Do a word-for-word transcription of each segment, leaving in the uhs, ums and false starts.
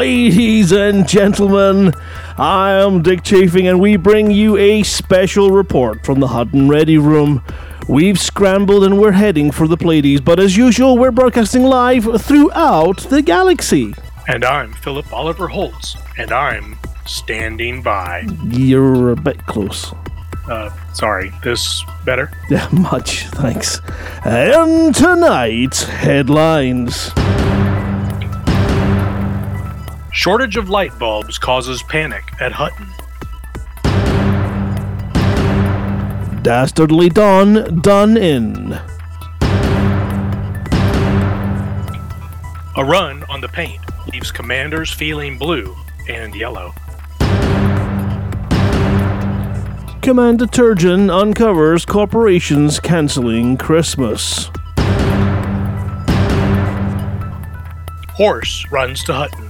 Ladies and gentlemen, I am Dick Chafing and we bring you a special report from the Hutton Ready Room. We've scrambled and we're heading for the Pleiades, but as usual we're broadcasting live throughout the galaxy. And I'm Philip Oliver Holtz, and I'm standing by. You're a bit close. Uh, sorry, this better? Yeah, much, thanks. And tonight's headlines. Shortage of light bulbs causes panic at Hutton. Dastardly Dawn done in. A run on the paint leaves commanders feeling blue and yellow. Commander Turgeon uncovers corporations canceling Christmas. Horse runs to Hutton.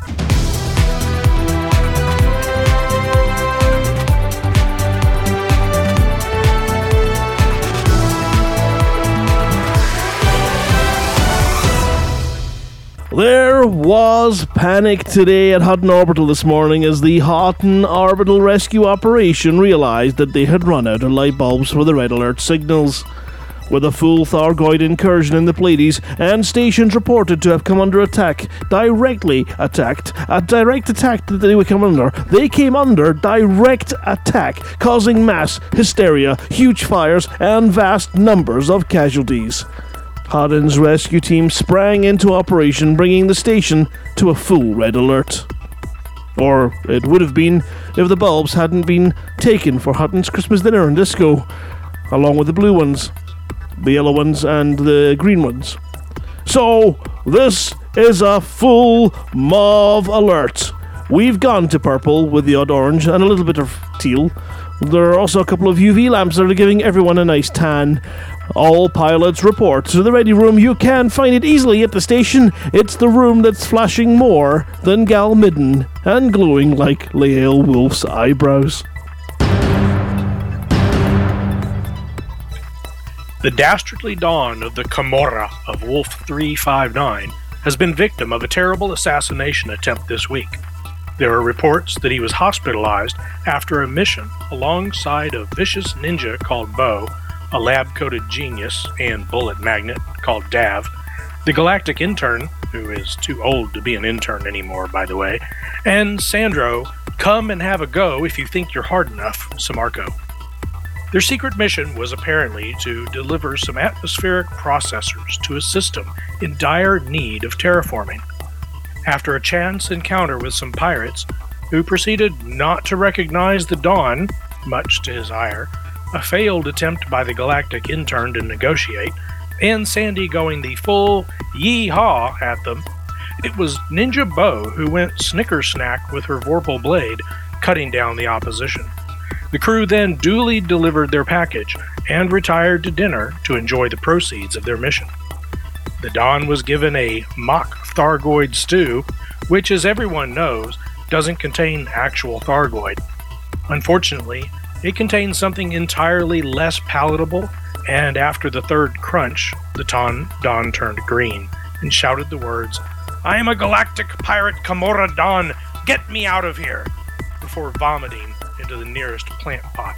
There was panic today at Hutton Orbital this morning as the Hutton Orbital Rescue Operation realized that they had run out of light bulbs for the red alert signals. With a full Thargoid incursion in the Pleiades and stations reported to have come under attack, directly attacked, a direct attack that they would come under, they came under direct attack, causing mass hysteria, huge fires, and vast numbers of casualties. Hutton's rescue team sprang into operation, bringing the station to a full red alert. Or it would have been if the bulbs hadn't been taken for Hutton's Christmas dinner and disco, along with the blue ones, the yellow ones, and the green ones. So, this is a full mauve alert. We've gone to purple with the odd orange and a little bit of teal. There are also a couple of U V lamps that are giving everyone a nice tan. All pilots report to the ready room. You can find it easily at the station. It's the room that's flashing more than Gal Midden and glowing like Lael Wolf's eyebrows. The dastardly Dawn of the Camorra of Wolf three five nine has been victim of a terrible assassination attempt this week. There are reports that he was hospitalized after a mission alongside a vicious ninja called Bo, a lab-coated genius and bullet magnet called Dav, the galactic intern, who is too old to be an intern anymore, by the way, and Sandro, come and have a go if you think you're hard enough, Samarco. Their secret mission was apparently to deliver some atmospheric processors to a system in dire need of terraforming. After a chance encounter with some pirates, who proceeded not to recognize the Dawn, much to his ire, a failed attempt by the galactic intern to negotiate, and Sandy going the full yee-haw at them, it was Ninja Bo who went snicker-snack with her Vorpal blade, cutting down the opposition. The crew then duly delivered their package and retired to dinner to enjoy the proceeds of their mission. The Dawn was given a mock Thargoid stew, which, as everyone knows, doesn't contain actual Thargoid. Unfortunately, it contains something entirely less palatable, and after the third crunch, the Dawn, Dawn turned green and shouted the words, "I am a galactic pirate Camorra Dawn, get me out of here!" before vomiting into the nearest plant pot.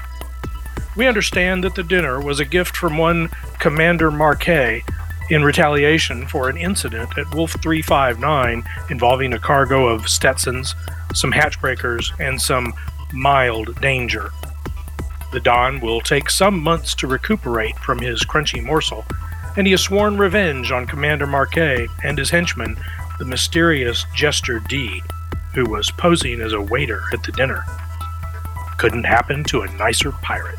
We understand that the dinner was a gift from one Commander Marquet in retaliation for an incident at Wolf three five nine involving a cargo of Stetsons, some hatchbreakers, and some mild danger. The Dawn will take some months to recuperate from his crunchy morsel, and he has sworn revenge on Commander Marquet and his henchman, the mysterious Jester D, who was posing as a waiter at the dinner. Couldn't happen to a nicer pirate.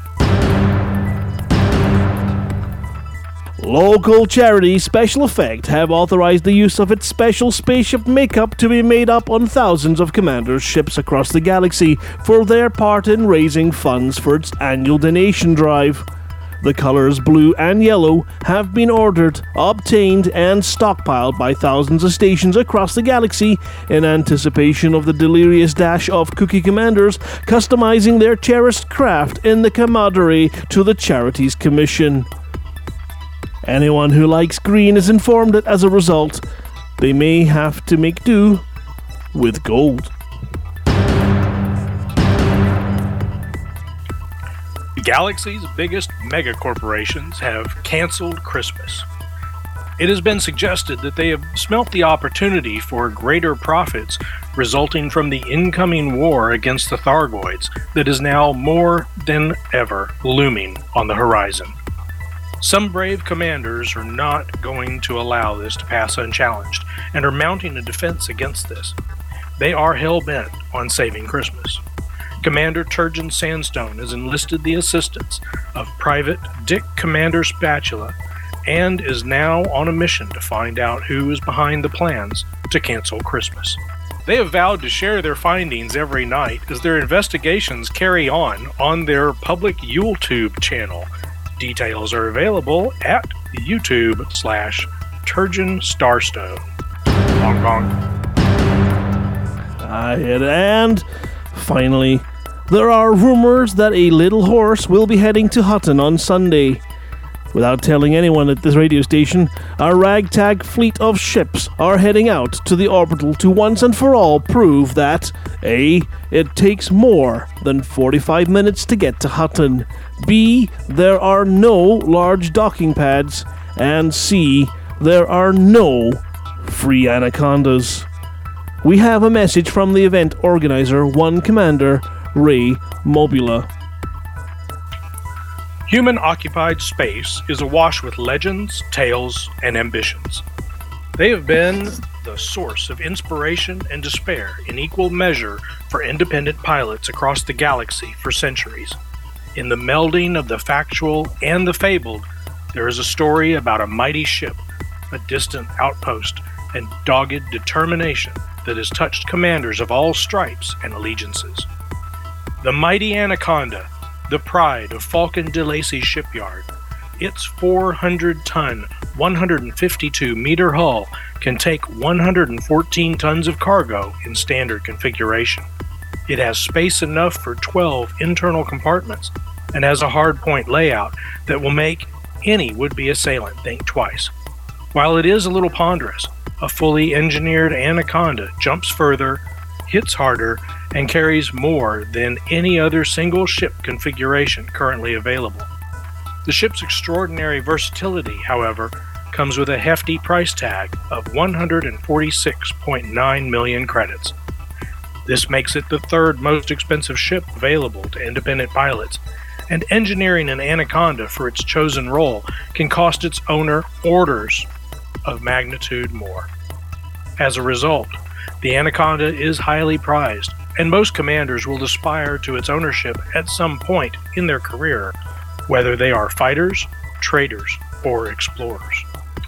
Local charity Special Effect have authorized the use of its special spaceship makeup to be made up on thousands of Commander's ships across the galaxy for their part in raising funds for its annual donation drive. The colors blue and yellow have been ordered, obtained, and stockpiled by thousands of stations across the galaxy in anticipation of the delirious dash of Cookie Commanders customizing their cherished craft in the camaraderie to the charity's commission. Anyone who likes green is informed that as a result, they may have to make do with gold. The galaxy's biggest megacorporations have canceled Christmas. It has been suggested that they have smelt the opportunity for greater profits resulting from the incoming war against the Thargoids that is now more than ever looming on the horizon. Some brave commanders are not going to allow this to pass unchallenged and are mounting a defense against this. They are hell-bent on saving Christmas. Commander Turgeon Sandstone has enlisted the assistance of Private Dick Commander Spatula and is now on a mission to find out who is behind the plans to cancel Christmas. They have vowed to share their findings every night as their investigations carry on on their public YouTube channel. Details are available at YouTube slash Turgeon Starstone. Gong gong. Uh, and finally, there are rumors that a little horse will be heading to Hutton on Sunday. Without telling anyone at this radio station, a ragtag fleet of ships are heading out to the orbital to once and for all prove that A. It takes more than forty-five minutes to get to Hutton, B. There are no large docking pads, and C. There are no free anacondas. We have a message from the event organizer, One Commander Ray Mobula. Human-occupied space is awash with legends, tales, and ambitions. They have been the source of inspiration and despair in equal measure for independent pilots across the galaxy for centuries. In the melding of the factual and the fabled, there is a story about a mighty ship, a distant outpost, and dogged determination that has touched commanders of all stripes and allegiances. The mighty Anaconda, the pride of Falcon de Lacy shipyard. Its four hundred ton, one hundred fifty-two meter hull can take one hundred fourteen tons of cargo in standard configuration. It has space enough for twelve internal compartments and has a hardpoint layout that will make any would-be assailant think twice. While it is a little ponderous, a fully engineered Anaconda jumps further, hits harder, and carries more than any other single ship configuration currently available. The ship's extraordinary versatility, however, comes with a hefty price tag of one hundred forty-six point nine million credits. This makes it the third most expensive ship available to independent pilots, and engineering an Anaconda for its chosen role can cost its owner orders of magnitude more. As a result, the Anaconda is highly prized, and most commanders will aspire to its ownership at some point in their career, whether they are fighters, traders, or explorers.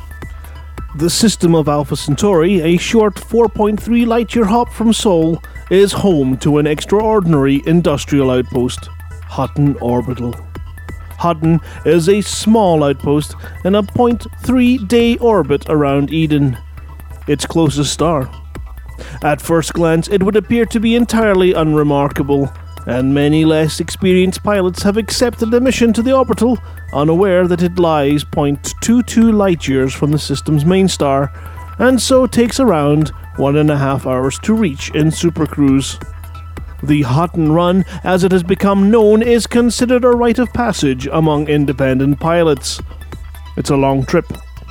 The system of Alpha Centauri, a short four point three light-year hop from Sol, is home to an extraordinary industrial outpost, Hutton Orbital. Hutton is a small outpost in a zero point three day orbit around Eden, its closest star. At first glance, it would appear to be entirely unremarkable, and many less experienced pilots have accepted a mission to the orbital, unaware that it lies zero point two two light-years from the system's main star, and so takes around one and a half hours to reach in supercruise. The Hutton Run, as it has become known, is considered a rite of passage among independent pilots. It's a long trip,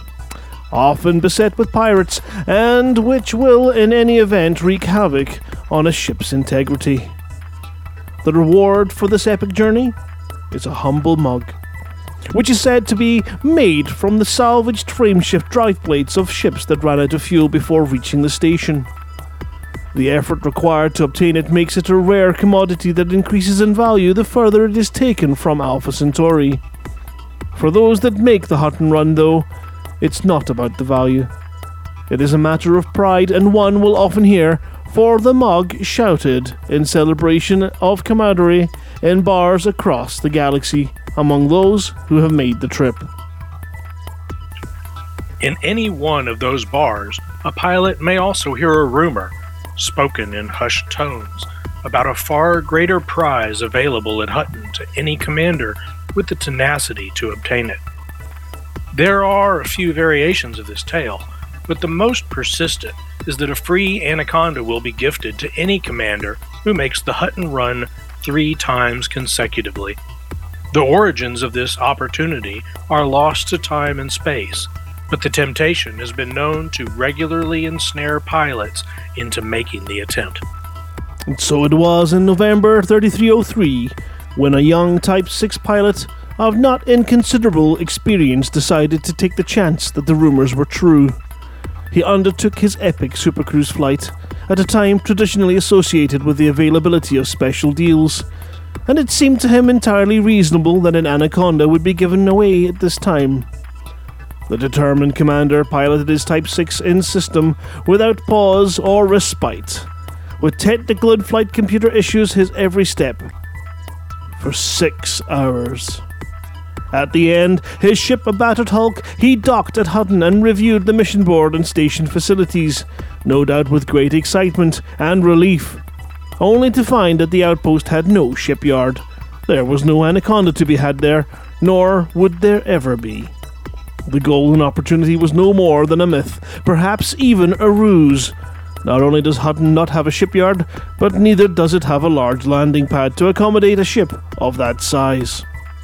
often beset with pirates, and which will in any event wreak havoc on a ship's integrity. The reward for this epic journey is a humble mug, which is said to be made from the salvaged frameshift drive plates of ships that ran out of fuel before reaching the station. The effort required to obtain it makes it a rare commodity that increases in value the further it is taken from Alpha Centauri. For those that make the Hutton Run, though, it's not about the value. It is a matter of pride, and one will often hear "For the mug" shouted in celebration of camaraderie in bars across the galaxy among those who have made the trip. In any one of those bars, a pilot may also hear a rumor, spoken in hushed tones, about a far greater prize available at Hutton to any commander with the tenacity to obtain it. There are a few variations of this tale, but the most persistent is that a free Anaconda will be gifted to any commander who makes the Hutton run three times consecutively. The origins of this opportunity are lost to time and space, but the temptation has been known to regularly ensnare pilots into making the attempt. And so it was in November thirty-three oh three, when a young Type six pilot of not inconsiderable experience decided to take the chance that the rumours were true. He undertook his epic supercruise flight at a time traditionally associated with the availability of special deals, and it seemed to him entirely reasonable that an Anaconda would be given away at this time. The determined commander piloted his Type six in system without pause or respite, with technical and flight computer issues his every step, for six hours. At the end, his ship a battered hulk, he docked at Hutton and reviewed the mission board and station facilities, no doubt with great excitement and relief, only to find that the outpost had no shipyard. There was no Anaconda to be had there, nor would there ever be. The golden opportunity was no more than a myth, perhaps even a ruse. Not only does Hutton not have a shipyard, but neither does it have a large landing pad to accommodate a ship of that size.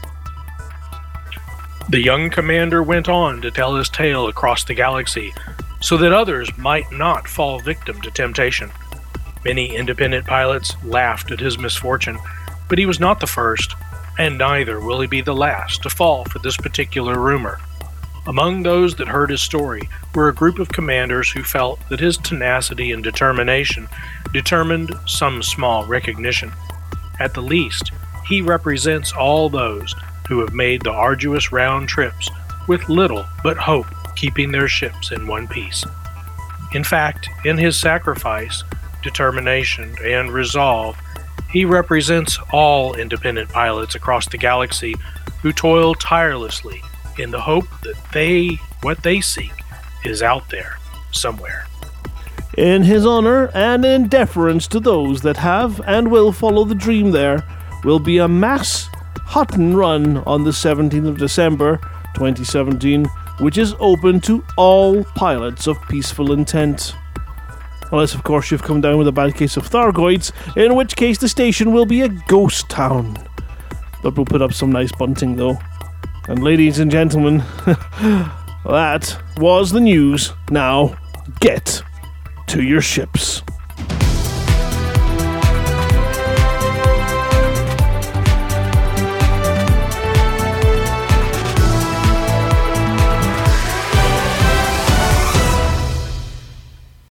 The young commander went on to tell his tale across the galaxy, so that others might not fall victim to temptation. Many independent pilots laughed at his misfortune, but he was not the first, and neither will he be the last to fall for this particular rumor. Among those that heard his story were a group of commanders who felt that his tenacity and determination determined some small recognition. At the least, he represents all those who have made the arduous round trips with little but hope keeping their ships in one piece. In fact, in his sacrifice, determination, and resolve, he represents all independent pilots across the galaxy who toil tirelessly in the hope that they, what they seek, is out there somewhere. In his honour and in deference to those that have and will follow the dream, there will be a mass Hutton run on the seventeenth of December twenty seventeen, which is open to all pilots of peaceful intent. Unless, of course, you've come down with a bad case of Thargoids, in which case the station will be a ghost town. But we'll put up some nice bunting, though. And ladies and gentlemen, that was the news. Now, get to your ships.